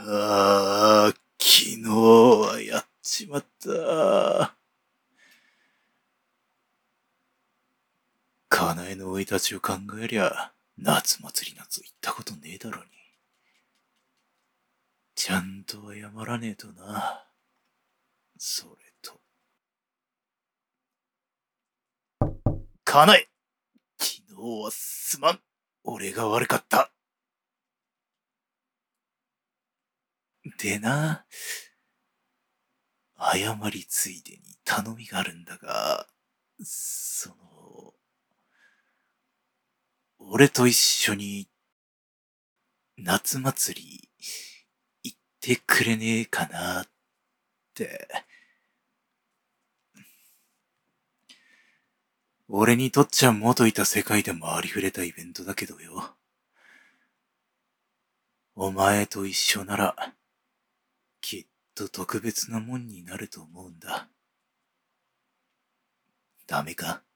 昨日はやっちまった。かなえの生い立ちを考えりゃ、夏祭りなど行ったことねえだろに。ちゃんと謝らねえとな。それと。かなえ、昨日はすまん。俺が悪かった。でな、謝りついでに頼みがあるんだが、俺と一緒に夏祭り行ってくれねえかなって。俺にとっちゃ元いた世界でもありふれたイベントだけどよ。お前と一緒なら、きっと特別なもんになると思うんだ。ダメか？